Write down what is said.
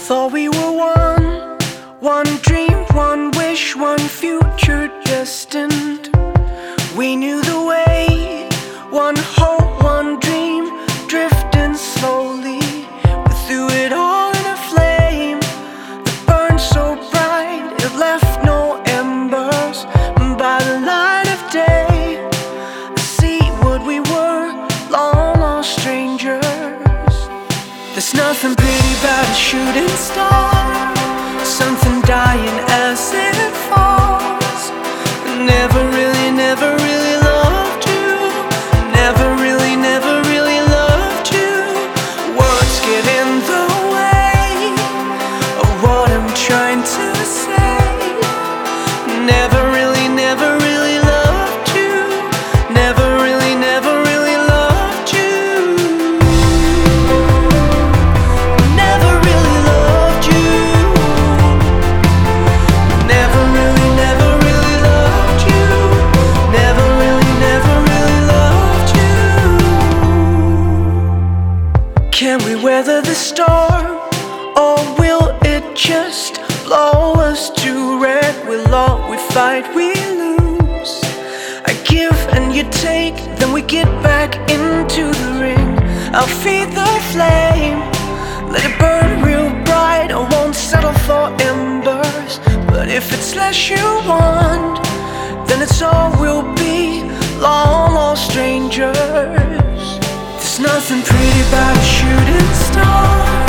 Thought we were one dream, one wish, one future destined. We knew the way, one hope, one dream, drifting slowly. We threw it all in a flame that burned so bright it left no embers. By the light of day, I see what we were, long lost strangers. There's nothing pretty about a shooting star, something dying as it falls. Never really loved you. Never really loved you. Words get in the way of what I'm trying to say. Never really loved you. Never really loved you. Never really loved you. Never really loved you. Never really loved you. Can we weather the storm, or will it just blow us to wreck? We'll all, we fight, we lose. I give and you take, then we get back into the ring. I'll feed the flame, let it burn real bright. I won't settle for embers, but if it's less you want, then it's all we'll be, long lost strangers. There's nothing pretty about a shooting star,